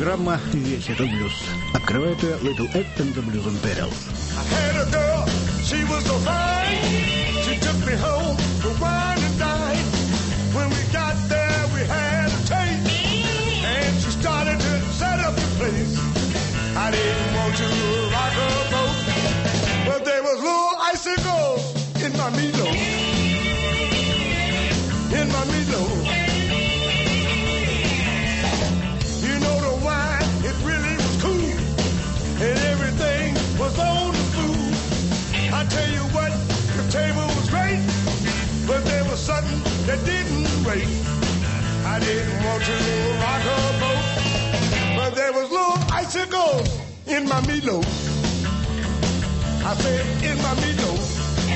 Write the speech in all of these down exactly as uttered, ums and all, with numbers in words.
Программа «Весь это блюз». Открывает ее Little Ed and the Blues Imperials. I had a girl, she was so fine. She took me home to wine and dine. When we got there, we had a taste. And she started to set up the place. I didn't want to rock her boat, but there was little icicles in my meatloaf. In my meatloaf. You know the wine, it really was cool. And everything was on the food. I tell you what, the table was great, but there was something that didn't rate. I didn't want to rock her boat, but there was little icicles in my meatloaf. I said, in my meatloaf.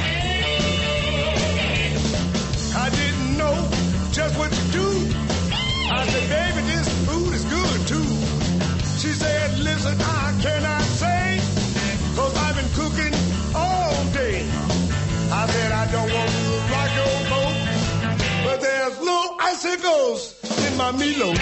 I didn't know just what to do. I said, baby, this food is good too. She said, listen, I cannot say, cause I've been cooking all day. I said, I don't want to rock your boat, but there's little icicles in my meatloaf.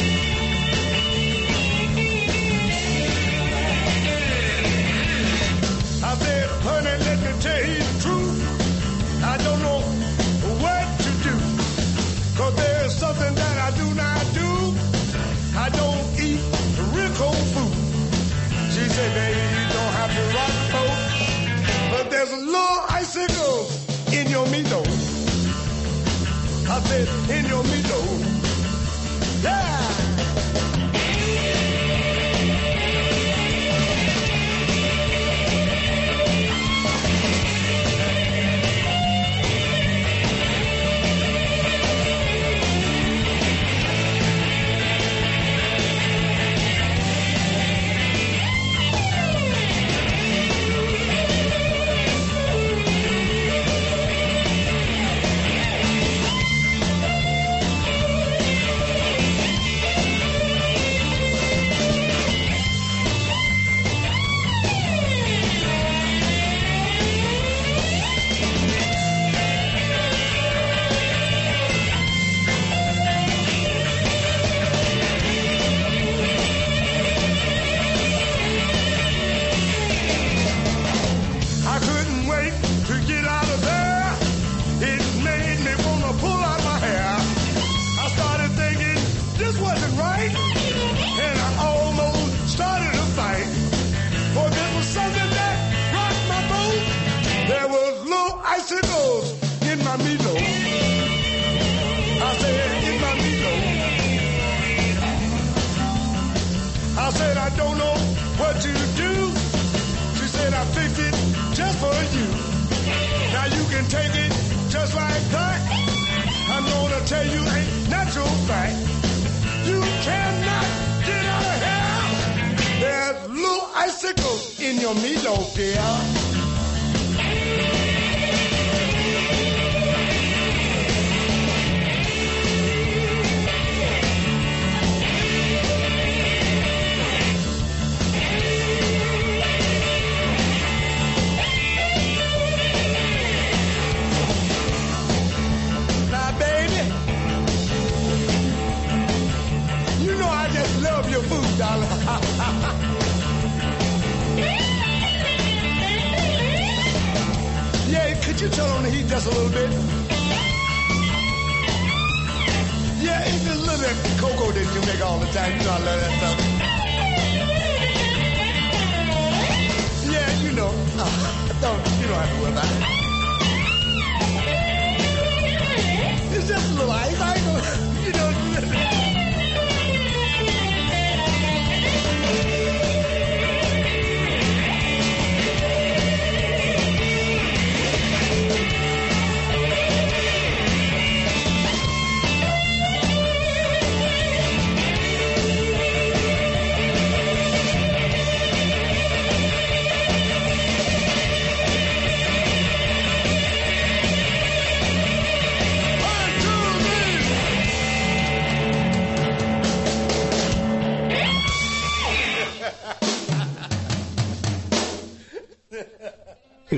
I said, honey, let me tell you the truth. I don't know what to do, cause there's something that I do not do. I don't eat real cold food. She said, baby, you don't have to rock the boat, but there's a little icicle in your meatloaf. I said, in your meatloaf. Yeah!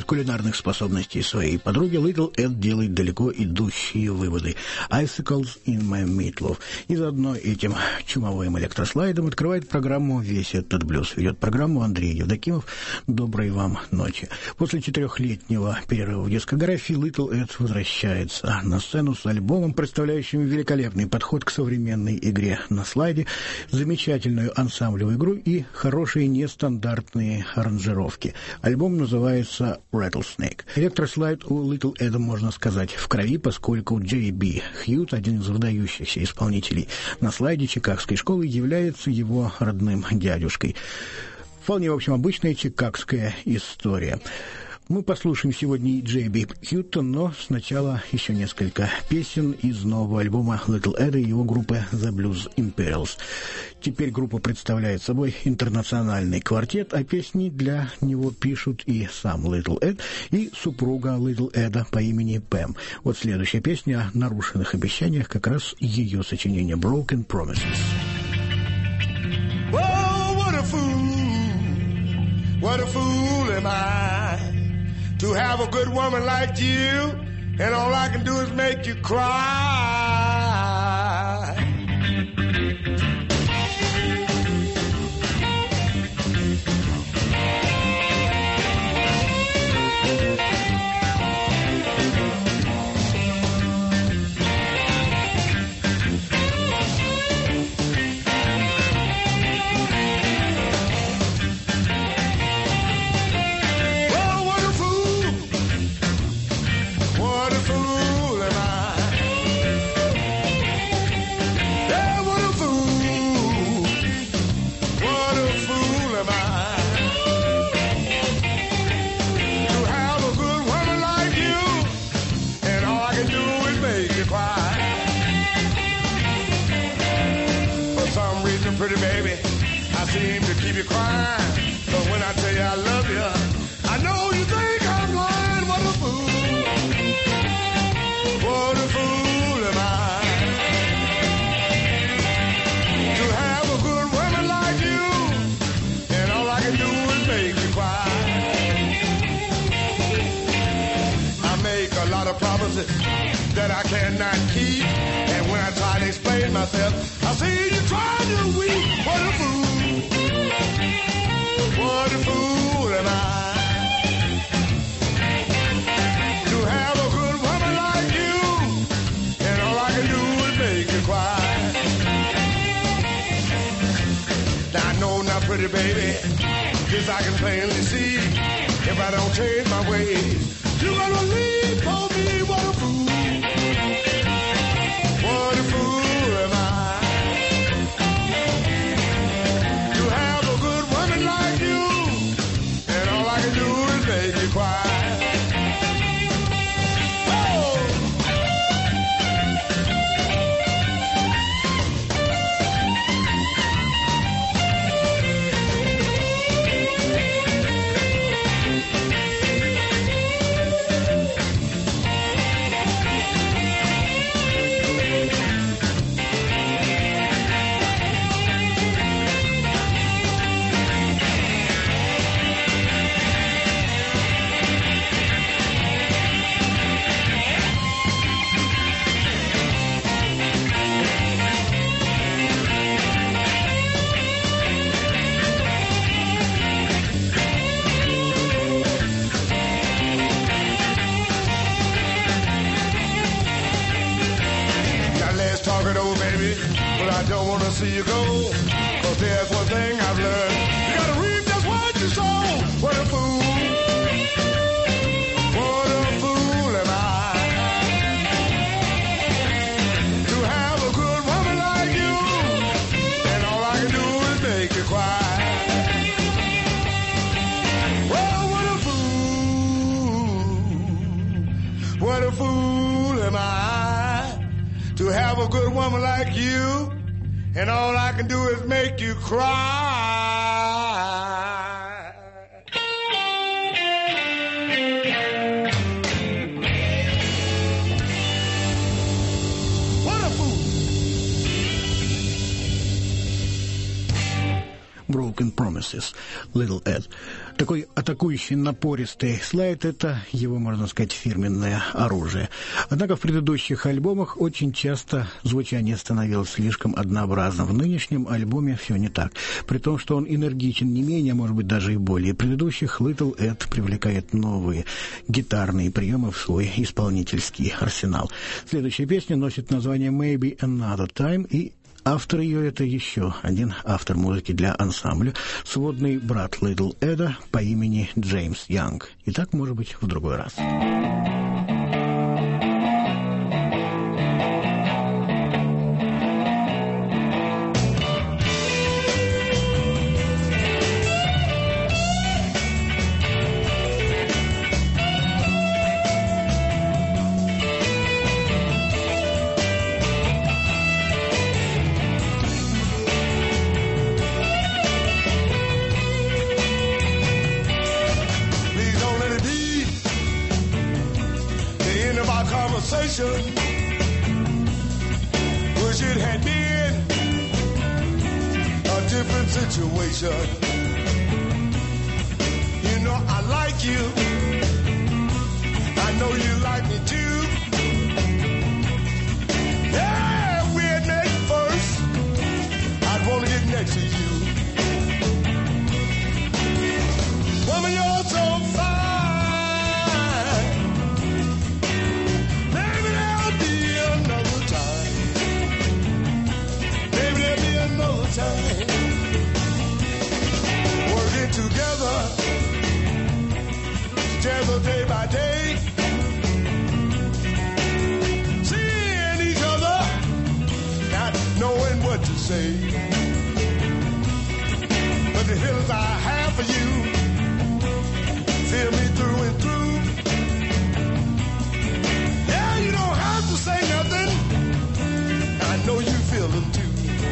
кулинарных способностей своей подруги, Little Эд делает далеко идущие выводы. Icicles in my meatloaf. И заодно этим чумовым электрослайдом открывает программу «Весь этот блюз». Ведет программу Андрей Евдокимов. Доброй вам ночи. После четырехлетнего перерыва в дискографии Little Эд возвращается на сцену с альбомом, представляющим великолепный подход к современной игре на слайде, замечательную ансамблевую игру и хорошие нестандартные аранжировки. Альбом называется Rattlesnake. Электрослайд у Little Эда, можно сказать, в крови, поскольку Джей Би Хьют, один из выдающихся исполнителей на слайде чикагской школы, является его родным дядюшкой. Вполне, в общем, обычная чикагская история. Мы послушаем сегодня Джей Би Хьюта, но сначала еще несколько песен из нового альбома Little Эда и его группы The Blues Imperials. Теперь группа представляет собой интернациональный квартет, а песни для него пишут и сам Little Эд, и супруга Little Эда по имени Пэм. Вот следующая песня о нарушенных обещаниях, как раз ее сочинение «Broken Promises». Oh, what a fool, what a fool am I to have a good woman like you, and all I can do is make you cry. Pretty baby, I seem to keep you crying, but when I tell you I love you, I know you think I'm lying. What a fool, what a fool am I to have a good woman like you, and all I can do is make you cry. I make a lot of promises that I cannot keep, and when I try to explain myself, I see you trying to weep. What a fool, what a fool am I to have a good woman like you, and all I can do is make you cry. Now I know not pretty baby, this I can plainly see. If I don't change my ways, you're gonna leave for me. What a fool, what a fool am I to have a good woman like you, and all I can do is make you cry. See you go, cause there's one thing I've learned. You gotta reap just what you sow. What a fool, what a fool am I to have a good woman like you, and all I can do is make you cry. Well, what a fool, what a fool am I to have a good woman like you, and all I can do is make you cry. What a fool. Broken Promises, Little Ed. Такой атакующий, напористый слайд — это его, можно сказать, фирменное оружие. Однако в предыдущих альбомах очень часто звучание становилось слишком однообразным. В нынешнем альбоме все не так. При том, что он энергичен не менее, может быть, даже и более предыдущих, Little Ed привлекает новые гитарные приемы в свой исполнительский арсенал. Следующая песня носит название «Maybe Another Time», и автор ее — это еще один автор музыки для ансамбля, сводный брат Little Эда по имени Джеймс Янг. И так, может быть, в другой раз. Wish it had been a different situation. You know I like you, I know you like me too. Yeah, we had met first, I'd want to get next to you. Woman, you're so fine. Time. Working together, together day by day, seeing each other, not knowing what to say. But the feelings I have for you fill me through and through. Yeah, you don't have to say nothing, I know you feel them too.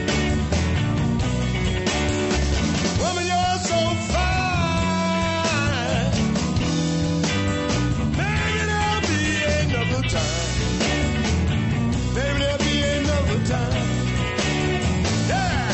Woman, you're so fine. Maybe there'll be another time. Maybe there'll be another time. Yeah.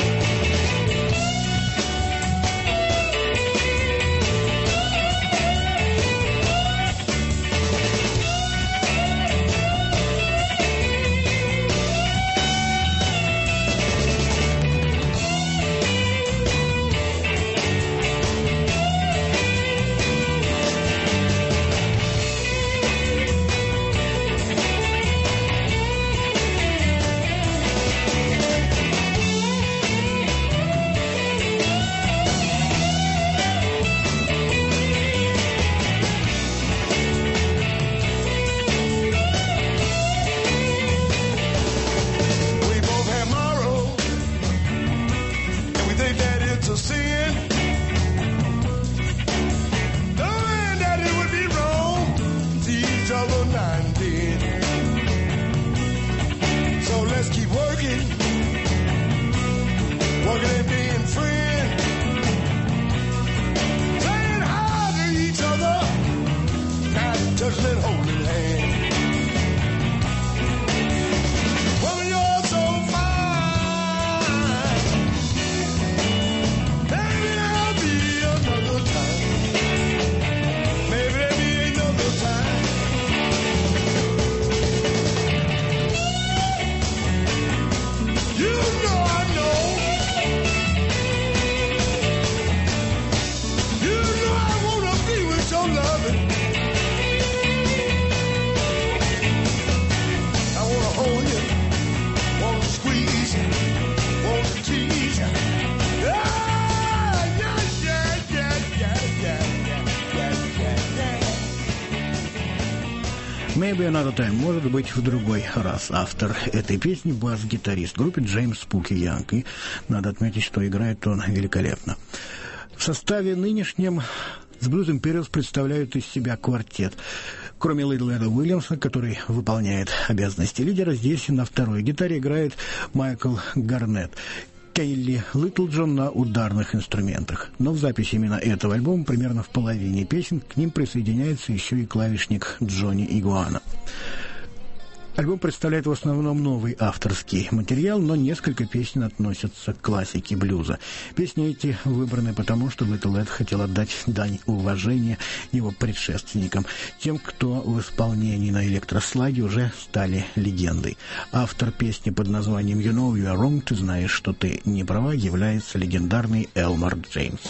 Maybe Another Time, может быть, в другой раз. Автор этой песни — бас-гитарист группы Джеймс Спуки Янг. И надо отметить, что играет он великолепно. В составе нынешнем с Blues Imperials представляют из себя квартет. Кроме Little Эда Уильямса, который выполняет обязанности лидера, здесь на второй гитаре играет Майкл Гарнетт. Келли Литлджон на ударных инструментах. Но в записи именно этого альбома примерно в половине песен к ним присоединяется еще и клавишник Джонни Игуана. Альбом представляет в основном новый авторский материал, но несколько песен относятся к классике блюза. Песни эти выбраны потому, что Little Ed хотел отдать дань уважения его предшественникам, тем, кто в исполнении на электрослайде уже стали легендой. Автор песни под названием «You know you are wrong», «Ты знаешь, что ты не права», является легендарный Элмор Джеймс.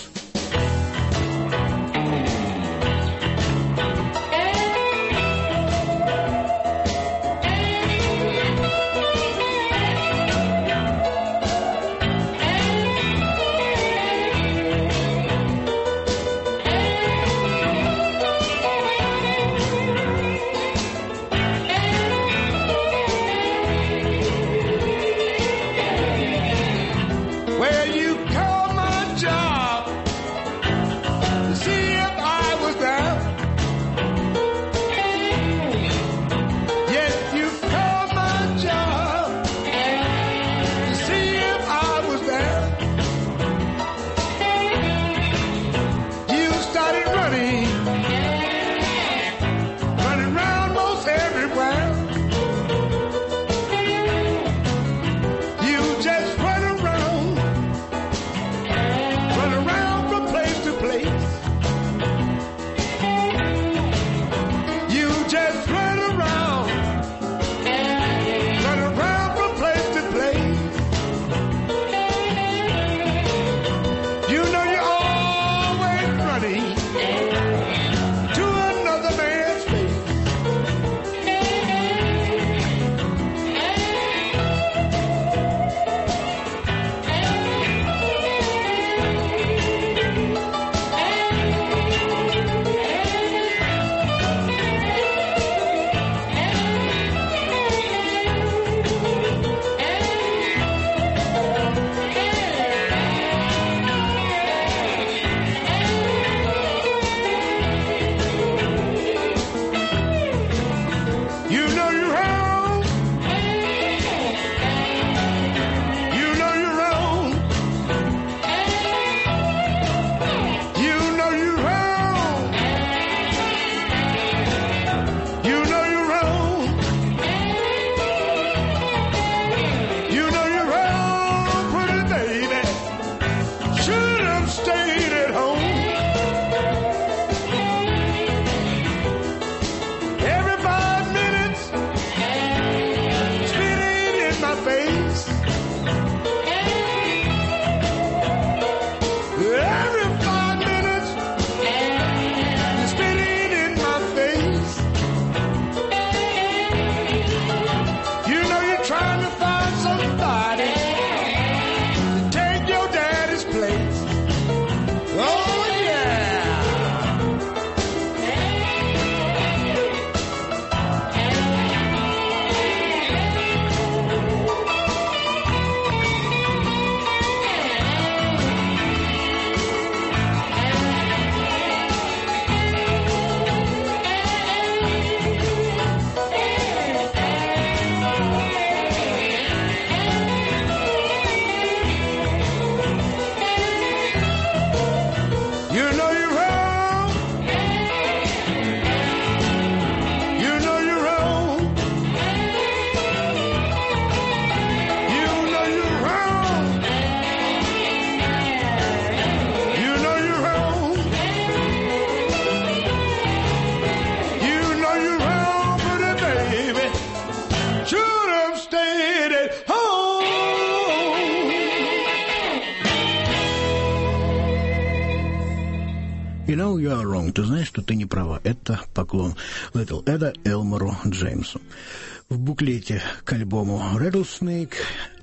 You know you are wrong. Ты знаешь, что ты не права. Это поклон Little Эда Элмору Джеймсу. В буклете к альбому Rattlesnake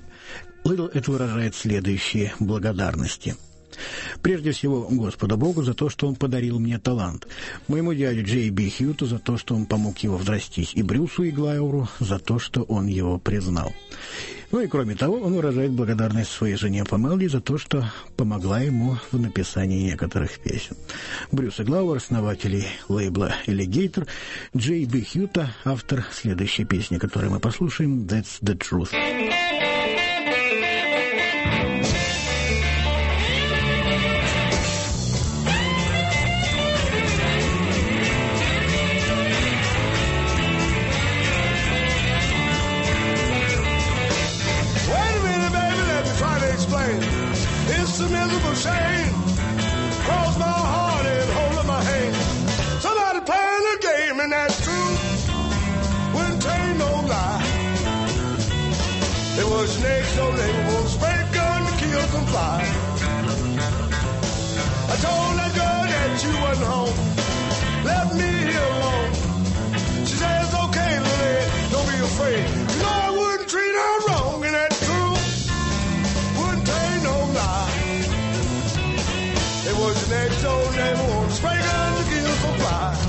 Little Эд выражает следующие благодарности. Прежде всего, Господу Богу за то, что Он подарил мне талант. Моему дяде Джей Би Хьюту за то, что он помог его взрастись. И Брюсу Иглайеру за то, что он его признал. Ну и кроме того, он выражает благодарность своей жене Памелли за то, что помогла ему в написании некоторых песен. Брюс Иглайер, основатель лейбла Alligator, Джей Би Хьюта, автор следующей песни, которую мы послушаем, «That's the Truth». There was snakes, so they were spray gun to kill some flies. I told that girl that you wasn't home, left me here alone. She says, okay, Lily, don't be afraid. You know I wouldn't treat her wrong, and that's true. Wouldn't tell you no lie. It was the next door neighbor with a spray gun to kill some flies.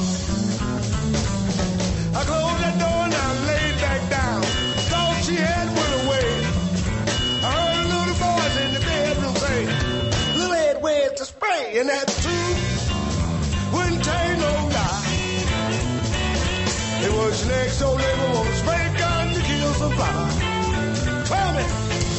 I closed that door and I laid back down. Thought she had went away. I heard a little voice in the bedroom say, Lily, where's the spray? And that's true. Wouldn't tell you no lie. It was the next door neighbor with a spray gun to kill some flies. Tell me.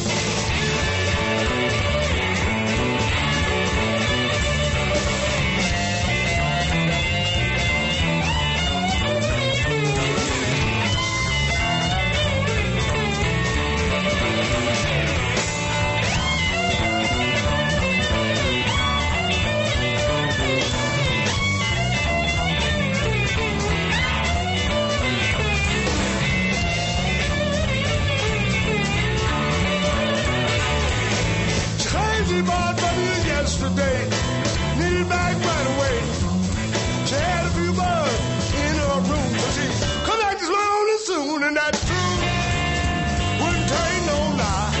Yesterday, needed back right away. She had a few bugs in her room, but she come back this morning soon, and that's true. Wouldn't tell you no lie.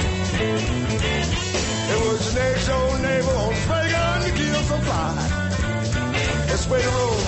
It was the next door neighbor on spray gun to kill some flies. Let's spray the road.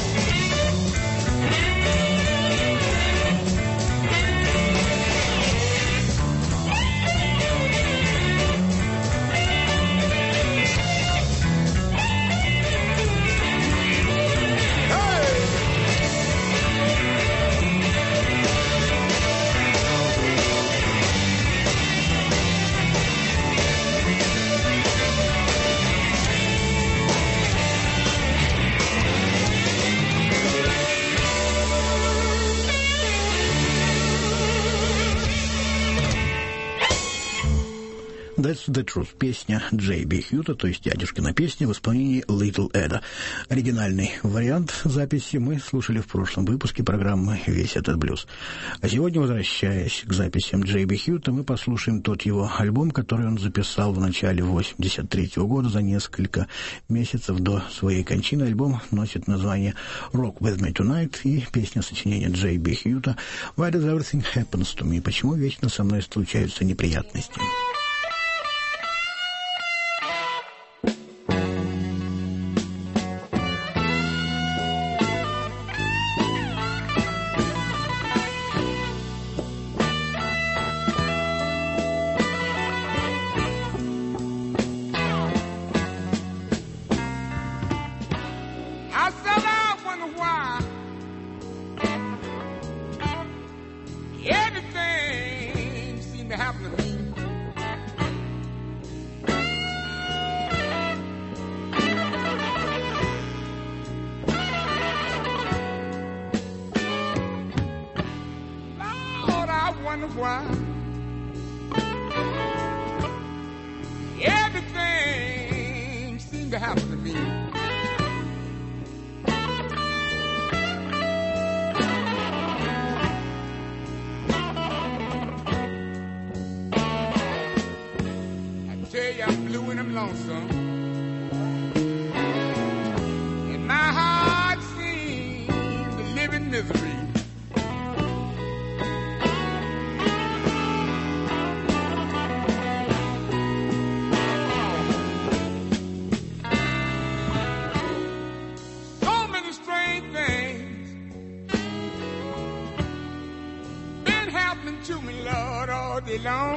That's the Truth. Песня Джей Би Хьюта, то есть дядюшкина песня в исполнении Little Эда. Оригинальный вариант записи мы слушали в прошлом выпуске программы «Весь этот блюз». А сегодня, возвращаясь к записям Джей Би Хьюта, мы послушаем тот его альбом, который он записал в начале восемьдесят третьего года, за несколько месяцев до своей кончины. Альбом носит название «Rock With Me Tonight» и песня сочинения Джей Би Хьюта «Why Does Everything Happens to Me?» «Почему вечно со мной случаются неприятности?» Why everything seemed to happen to me. I tell you, I'm blue and I'm lonesome, and my heart seems to live in misery. To me, Lord, all day long.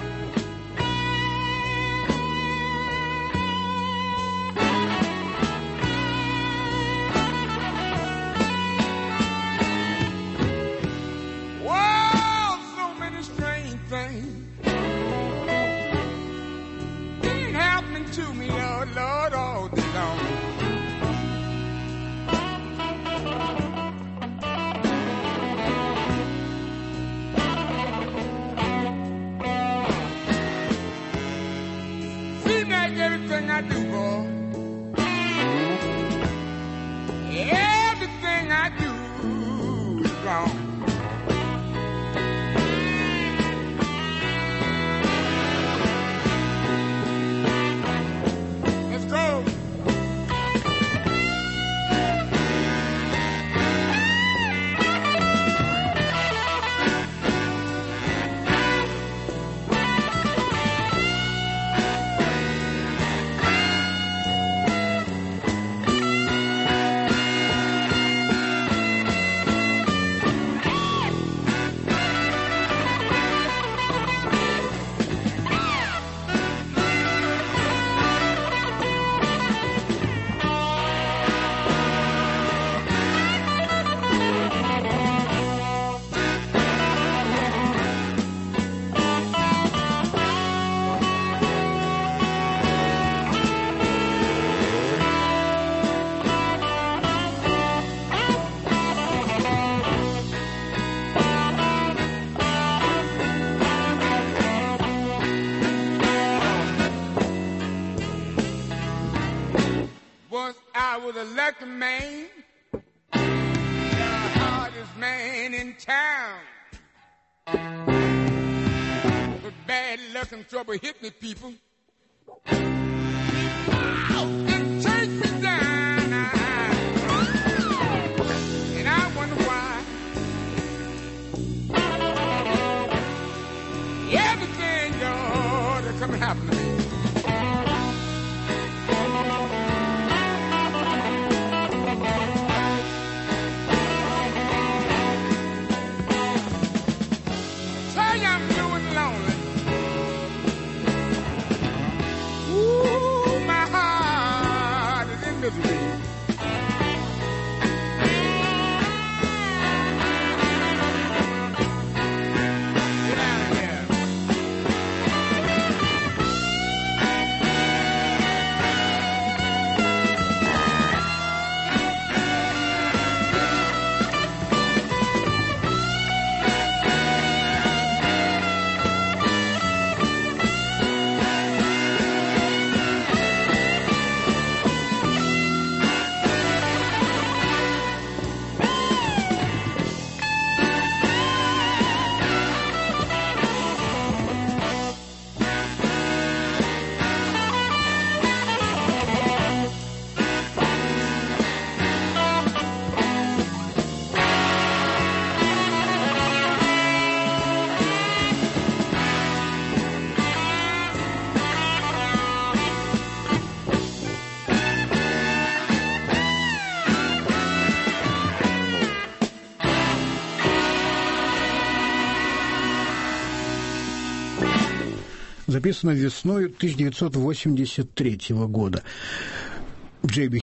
Whoa, so many strange things been happening to me, Lord, Lord, all day long. like the man, the hardest man in town. But bad luck and trouble hit me, people. And take me down. And I wonder why. Everything, y'all, that come and happen to me. Tell you I'm doing lonely. Ooh, my heart is in misery. Get out of here. Записано весной тысяча девятьсот восемьдесят третьего года. Джей Би